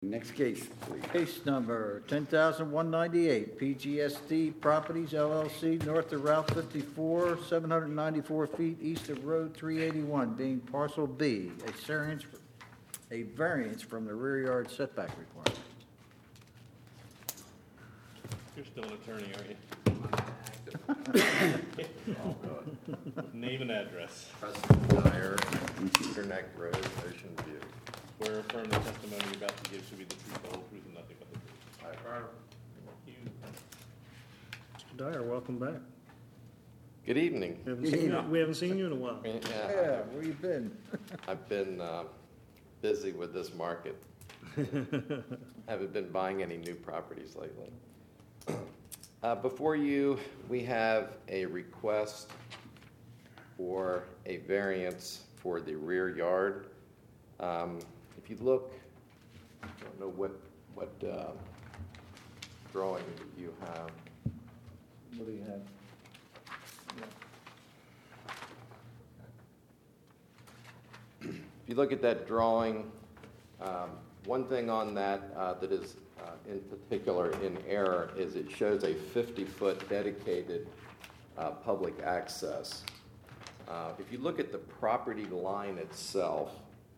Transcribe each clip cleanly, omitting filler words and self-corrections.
Next case, please. Case number 10,198, PGSD Properties LLC, north of Route 54, 794 feet east of Road 381, being parcel B, a variance from the rear yard setback requirement. You're still an attorney, aren't you? Name and address. Preston Dyer, Cedar Neck Road, Ocean View. Swear or affirm the testimony you're about to give should be the truth, the whole truth, and nothing but the truth. I affirm. Thank you. Mr. Dyer, welcome back. Good evening. We haven't seen you in a while. Yeah, where you been? I've been busy with this market. Haven't been buying any new properties lately. Before you, we have a request for a variance for the rear yard. If you look, I don't know what drawing that you have. What do you have? If you look at that drawing, one thing on that that is in particular in error is it shows a 50-foot dedicated public access. If you look at the property line itself,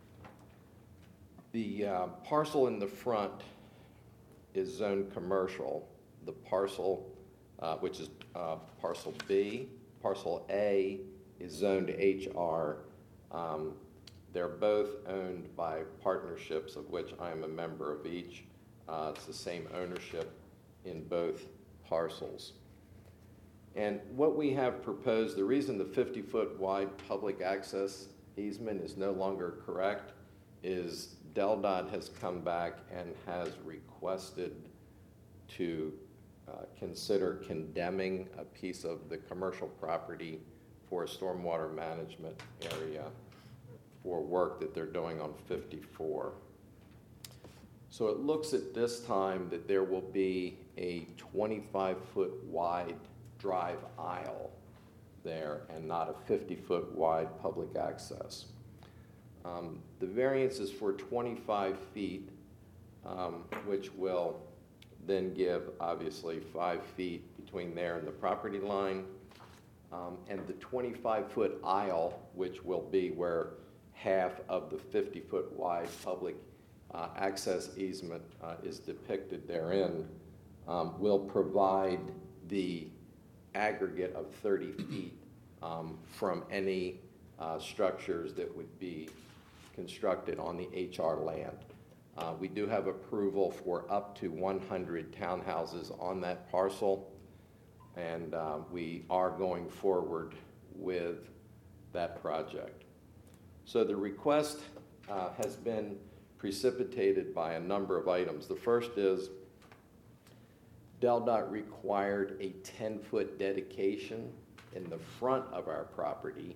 the parcel in the front is zoned commercial. The parcel, which is parcel B, parcel A is zoned HR. They're both owned by partnerships, of which I am a member of each. It's the same ownership in both parcels. And what we have proposed, the reason the 50-foot wide public access easement is no longer correct is DelDOT has come back and has requested to consider condemning a piece of the commercial property for a stormwater management area for work that they're doing on 54. So it looks at this time that there will be a 25-foot wide drive aisle there and not a 50-foot wide public access. The variance is for 25 feet, which will then give, obviously, 5 feet between there and the property line. And the 25-foot aisle, which will be where half of the 50-foot wide public access easement is depicted therein, will provide the aggregate of 30 feet from any structures that would be constructed on the HR land. We do have approval for up to 100 townhouses on that parcel, and we are going forward with that project. So the request has been precipitated by a number of items. The first is DelDOT required a 10-foot dedication in the front of our property.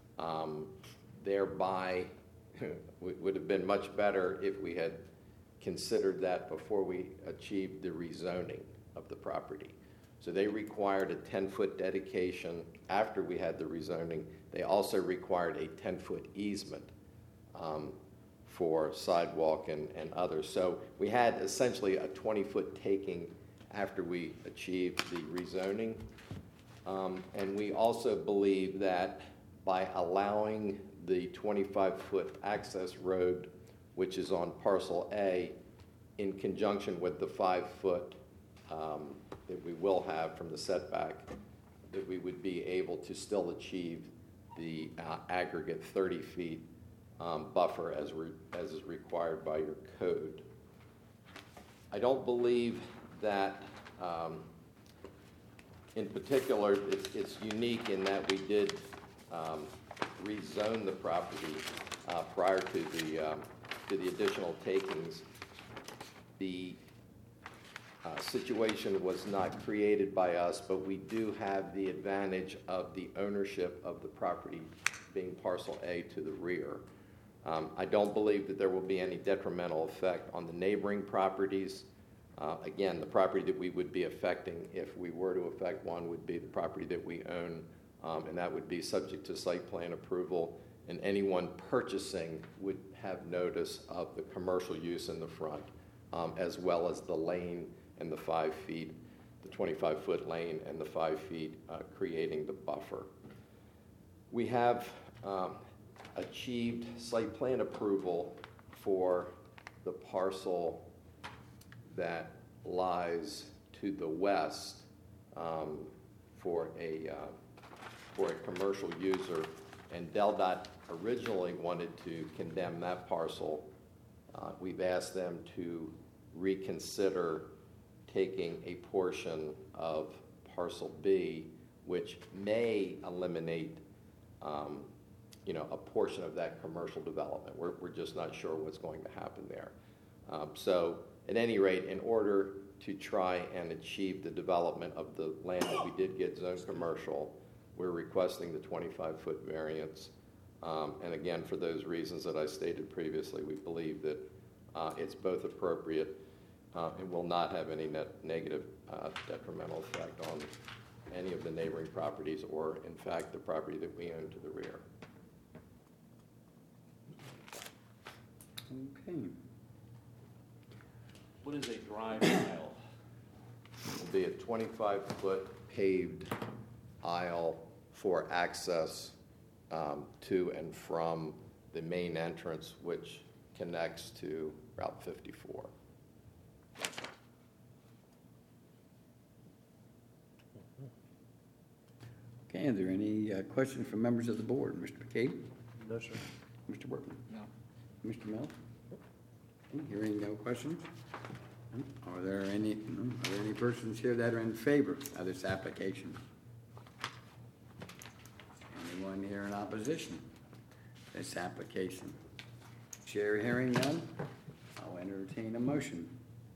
Thereby, it would have been much better if we had considered that before we achieved the rezoning of the property. So they required a 10-foot dedication after we had the rezoning. They also required a 10-foot easement for sidewalk and others. So we had essentially a 20-foot taking after we achieved the rezoning. And we also believe that by allowing the 25-foot access road, which is on parcel A, in conjunction with the 5-foot that we will have from the setback, that we would be able to still achieve the aggregate 30 feet buffer as is required by your code. I don't believe that, in particular, it's unique in that we did rezone the property prior to the additional takings. The situation was not created by us, but we do have the advantage of the ownership of the property being parcel A to the rear. I don't believe that there will be any detrimental effect on the neighboring properties. Again, the property that we would be affecting, if we were to affect one, would be the property that we own, and that would be subject to site plan approval, and anyone purchasing would have notice of the commercial use in the front. as well as the lane and the 5 feet, the 25-foot lane and the 5 feet creating the buffer. We have achieved site plan approval for the parcel that lies to the west for a commercial user, and DelDOT originally wanted to condemn that parcel. We've asked them to reconsider taking a portion of parcel B, which may eliminate a portion of that commercial development. We're just not sure what's going to happen there. So at any rate, in order to try and achieve the development of the land that we did get zoned commercial, we're requesting the 25-foot variance. And again, for those reasons that I stated previously, we believe that it's both appropriate and will not have any negative detrimental effect on any of the neighboring properties or, in fact, the property that we own to the rear. Okay. What is a drive aisle? Will be a 25-foot paved aisle for access to and from the main entrance, which connects to Route 54. Okay, are there any questions from members of the board? Mr. McCabe? No, sir. Mr. Workman? No. Mr. Mills? Okay, hearing no questions? Are there any persons here that are in favor of this application? Anyone here in opposition to this application? Chair hearing none, I'll entertain a motion.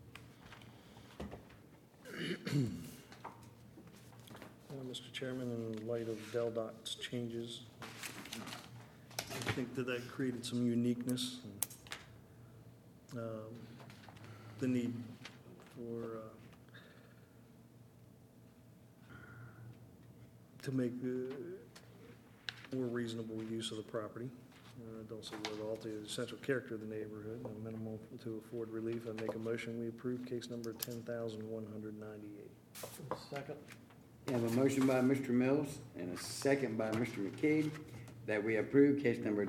Mr. Chairman, in light of DelDOT's changes, I think that created some uniqueness. And, the need for to make more reasonable use of the property. Don't say will alter the essential character of the neighborhood, and minimal to afford relief. I make a motion, we approve case number 10,198. Second. We have a motion by Mr. Mills and a second by Mr. McCabe that we approve case number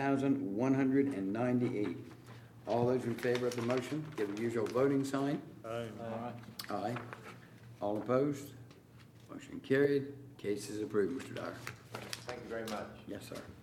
10,198. All those in favor of the motion, give the usual voting sign. Aye. Aye. All opposed? Motion carried. Case is approved, Mr. Dyer. Thank you very much. Yes, sir.